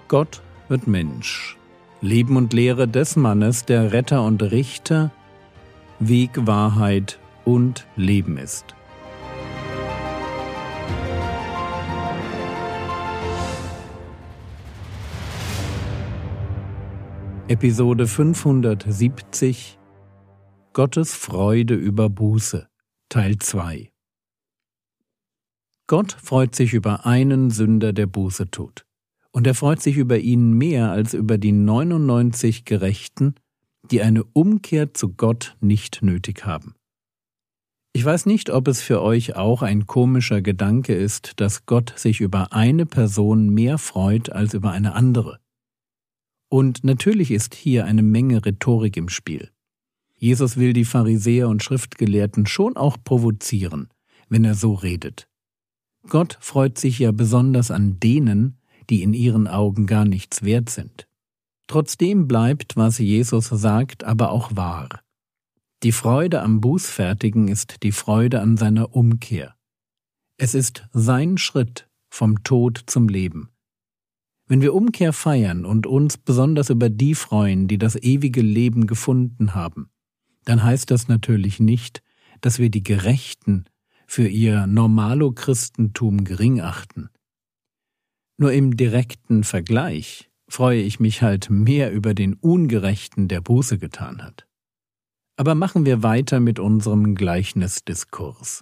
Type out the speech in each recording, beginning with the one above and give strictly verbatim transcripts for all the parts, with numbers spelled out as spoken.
Gott wird Mensch. Leben und Lehre des Mannes, der Retter und Richter, Weg, Wahrheit und Leben ist. Episode fünfhundertsiebzig Gottes Freude über Buße, Teil zwei. Gott freut sich über einen Sünder, der Buße tut. Und er freut sich über ihn mehr als über die neunundneunzig Gerechten, die eine Umkehr zu Gott nicht nötig haben. Ich weiß nicht, ob es für euch auch ein komischer Gedanke ist, dass Gott sich über eine Person mehr freut als über eine andere. Und natürlich ist hier eine Menge Rhetorik im Spiel. Jesus will die Pharisäer und Schriftgelehrten schon auch provozieren, wenn er so redet. Gott freut sich ja besonders an denen, die in ihren Augen gar nichts wert sind. Trotzdem bleibt, was Jesus sagt, aber auch wahr. Die Freude am Bußfertigen ist die Freude an seiner Umkehr. Es ist sein Schritt vom Tod zum Leben. Wenn wir Umkehr feiern und uns besonders über die freuen, die das ewige Leben gefunden haben, dann heißt das natürlich nicht, dass wir die Gerechten für ihr Normalo-Christentum gering achten. Nur im direkten Vergleich freue ich mich halt mehr über den Ungerechten, der Buße getan hat. Aber machen wir weiter mit unserem Gleichnisdiskurs.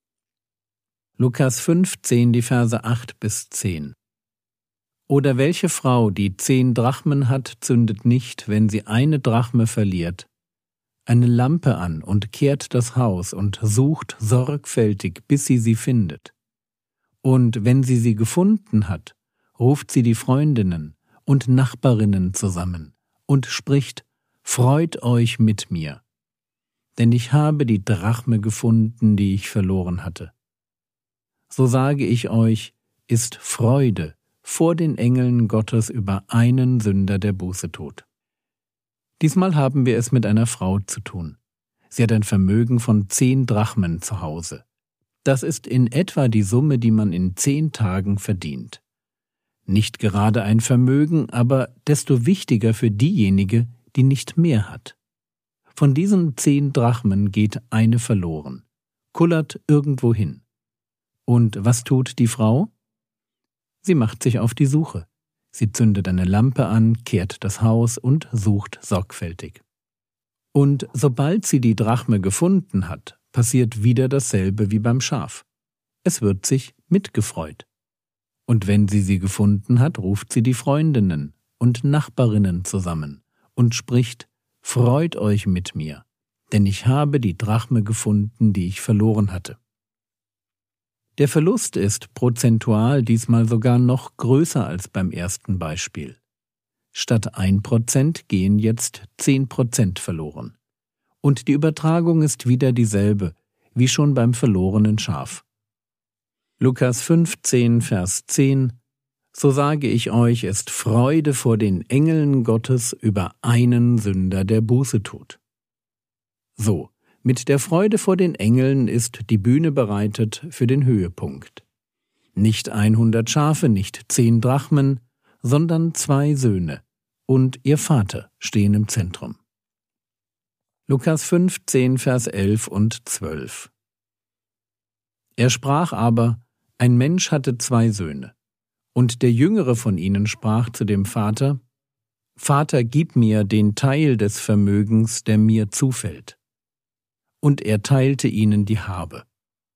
Lukas fünfzehn, die Verse acht bis zehn. Oder welche Frau, die zehn Drachmen hat, zündet nicht, wenn sie eine Drachme verliert, eine Lampe an und kehrt das Haus und sucht sorgfältig, bis sie sie findet. Und wenn sie sie gefunden hat, ruft sie die Freundinnen und Nachbarinnen zusammen und spricht: Freut euch mit mir, denn ich habe die Drachme gefunden, die ich verloren hatte. So sage ich euch, ist Freude vor den Engeln Gottes über einen Sünder, der Buße tut. Diesmal haben wir es mit einer Frau zu tun. Sie hat ein Vermögen von zehn Drachmen zu Hause. Das ist in etwa die Summe, die man in zehn Tagen verdient. Nicht gerade ein Vermögen, aber desto wichtiger für diejenige, die nicht mehr hat. Von diesen zehn Drachmen geht eine verloren, kullert irgendwo hin. Und was tut die Frau? Sie macht sich auf die Suche. Sie zündet eine Lampe an, kehrt das Haus und sucht sorgfältig. Und sobald sie die Drachme gefunden hat, passiert wieder dasselbe wie beim Schaf. Es wird sich mitgefreut. Und wenn sie sie gefunden hat, ruft sie die Freundinnen und Nachbarinnen zusammen und spricht: Freut euch mit mir, denn ich habe die Drachme gefunden, die ich verloren hatte. Der Verlust ist prozentual diesmal sogar noch größer als beim ersten Beispiel. Statt ein Prozent gehen jetzt zehn Prozent verloren. Und die Übertragung ist wieder dieselbe, wie schon beim verlorenen Schaf. Lukas fünfzehn, Vers zehn: So sage ich euch, ist Freude vor den Engeln Gottes über einen Sünder, der Buße tut. So. Mit der Freude vor den Engeln ist die Bühne bereitet für den Höhepunkt. Nicht hundert Schafe, nicht zehn Drachmen, sondern zwei Söhne und ihr Vater stehen im Zentrum. Lukas fünfzehn, Vers elf und zwölf. Er sprach aber: Ein Mensch hatte zwei Söhne, und der jüngere von ihnen sprach zu dem Vater: Vater, gib mir den Teil des Vermögens, der mir zufällt. Und er teilte ihnen die Habe.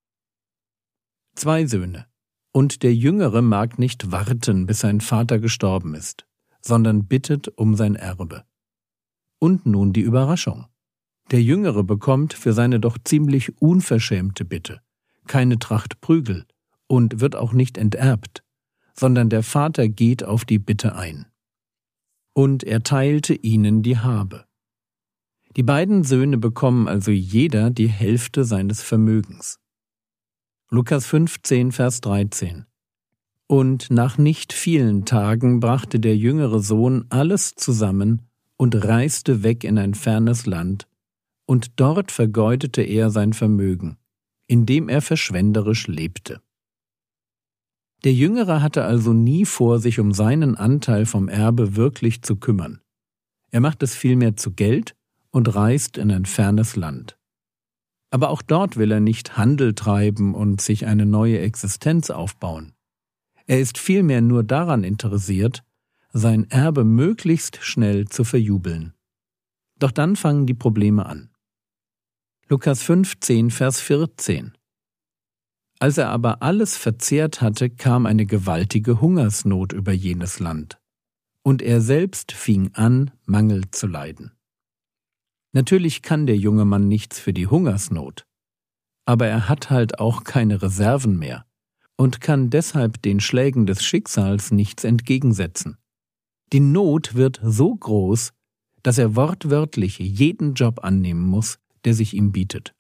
Zwei Söhne, und der Jüngere mag nicht warten, bis sein Vater gestorben ist, sondern bittet um sein Erbe. Und nun die Überraschung. Der Jüngere bekommt für seine doch ziemlich unverschämte Bitte keine Tracht Prügel und wird auch nicht enterbt, sondern der Vater geht auf die Bitte ein. Und er teilte ihnen die Habe. Die beiden Söhne bekommen also jeder die Hälfte seines Vermögens. Lukas fünfzehn, Vers dreizehn. Und nach nicht vielen Tagen brachte der jüngere Sohn alles zusammen und reiste weg in ein fernes Land, und dort vergeudete er sein Vermögen, indem er verschwenderisch lebte. Der Jüngere hatte also nie vor, sich um seinen Anteil vom Erbe wirklich zu kümmern. Er macht es vielmehr zu Geld und reist in ein fernes Land. Aber auch dort will er nicht Handel treiben und sich eine neue Existenz aufbauen. Er ist vielmehr nur daran interessiert, sein Erbe möglichst schnell zu verjubeln. Doch dann fangen die Probleme an. Lukas fünfzehn, Vers vierzehn. Als er aber alles verzehrt hatte, kam eine gewaltige Hungersnot über jenes Land. Und er selbst fing an, Mangel zu leiden. Natürlich kann der junge Mann nichts für die Hungersnot, aber er hat halt auch keine Reserven mehr und kann deshalb den Schlägen des Schicksals nichts entgegensetzen. Die Not wird so groß, dass er wortwörtlich jeden Job annehmen muss, der sich ihm bietet.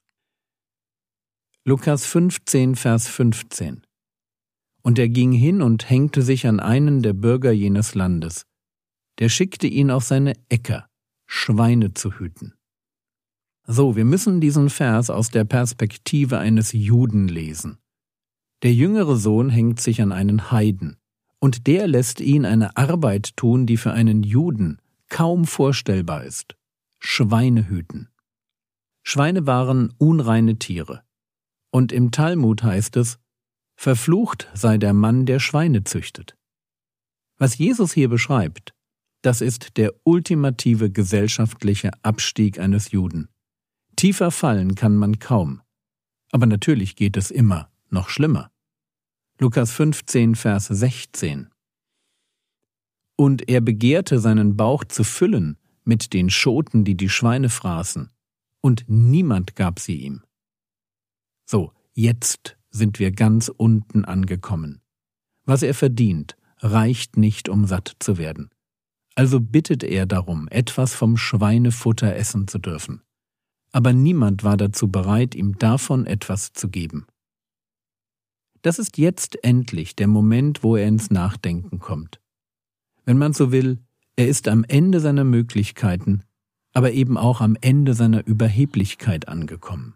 Lukas fünfzehn, Vers fünfzehn. Und er ging hin und hängte sich an einen der Bürger jenes Landes. Der schickte ihn auf seine Äcker, Schweine zu hüten. So, wir müssen diesen Vers aus der Perspektive eines Juden lesen. Der jüngere Sohn hängt sich an einen Heiden, und der lässt ihn eine Arbeit tun, die für einen Juden kaum vorstellbar ist: Schweine hüten. Schweine waren unreine Tiere. Und im Talmud heißt es, verflucht sei der Mann, der Schweine züchtet. Was Jesus hier beschreibt, das ist der ultimative gesellschaftliche Abstieg eines Juden. Tiefer fallen kann man kaum. Aber natürlich geht es immer noch schlimmer. Lukas fünfzehn, Vers sechzehn. Und er begehrte, seinen Bauch zu füllen mit den Schoten, die die Schweine fraßen, und niemand gab sie ihm. So, jetzt sind wir ganz unten angekommen. Was er verdient, reicht nicht, um satt zu werden. Also bittet er darum, etwas vom Schweinefutter essen zu dürfen. Aber niemand war dazu bereit, ihm davon etwas zu geben. Das ist jetzt endlich der Moment, wo er ins Nachdenken kommt. Wenn man so will, er ist am Ende seiner Möglichkeiten, aber eben auch am Ende seiner Überheblichkeit angekommen.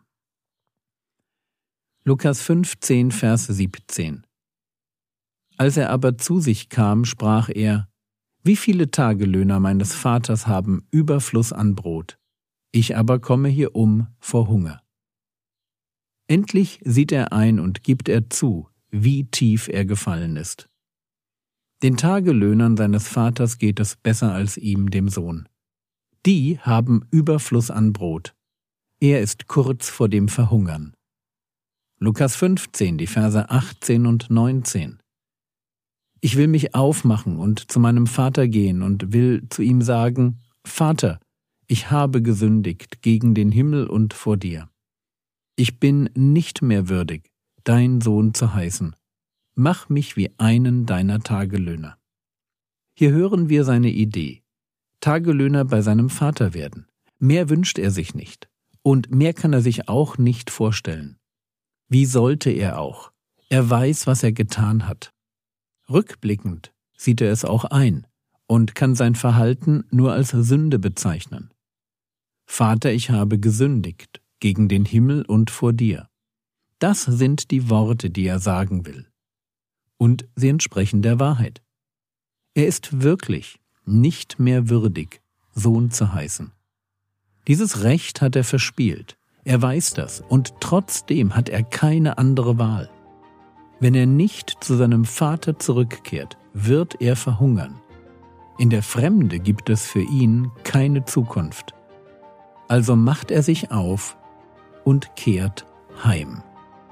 Lukas fünfzehn, Vers siebzehn. Als er aber zu sich kam, sprach er: Wie viele Tagelöhner meines Vaters haben Überfluss an Brot, ich aber komme hier um vor Hunger. Endlich sieht er ein und gibt er zu, wie tief er gefallen ist. Den Tagelöhnern seines Vaters geht es besser als ihm, dem Sohn. Die haben Überfluss an Brot. Er ist kurz vor dem Verhungern. Lukas fünfzehn, die Verse achtzehn und neunzehn. Ich will mich aufmachen und zu meinem Vater gehen und will zu ihm sagen: Vater, ich habe gesündigt gegen den Himmel und vor dir. Ich bin nicht mehr würdig, dein Sohn zu heißen. Mach mich wie einen deiner Tagelöhner. Hier hören wir seine Idee: Tagelöhner bei seinem Vater werden. Mehr wünscht er sich nicht. Und mehr kann er sich auch nicht vorstellen. Wie sollte er auch? Er weiß, was er getan hat. Rückblickend sieht er es auch ein und kann sein Verhalten nur als Sünde bezeichnen. Vater, ich habe gesündigt gegen den Himmel und vor dir. Das sind die Worte, die er sagen will. Und sie entsprechen der Wahrheit. Er ist wirklich nicht mehr würdig, Sohn zu heißen. Dieses Recht hat er verspielt. Er weiß das, und trotzdem hat er keine andere Wahl. Wenn er nicht zu seinem Vater zurückkehrt, wird er verhungern. In der Fremde gibt es für ihn keine Zukunft. Also macht er sich auf und kehrt heim.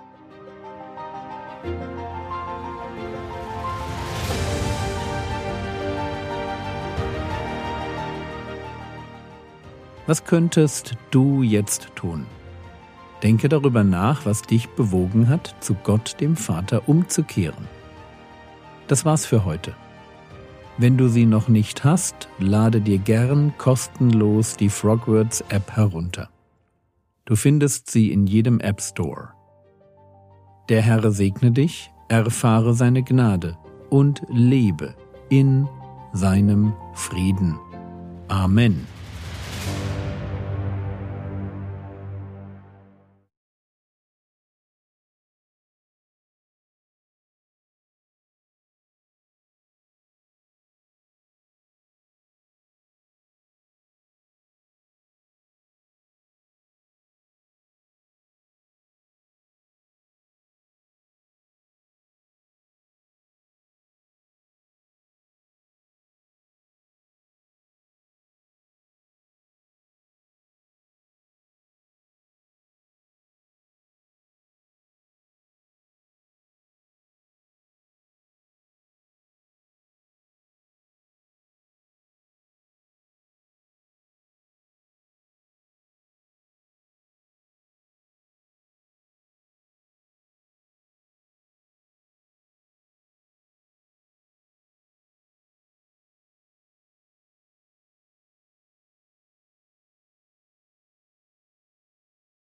Was könntest du jetzt tun? Denke darüber nach, was dich bewogen hat, zu Gott, dem Vater, umzukehren. Das war's für heute. Wenn du sie noch nicht hast, lade dir gern kostenlos die Frogwords App herunter. Du findest sie in jedem App Store. Der Herr segne dich, erfahre seine Gnade und lebe in seinem Frieden. Amen.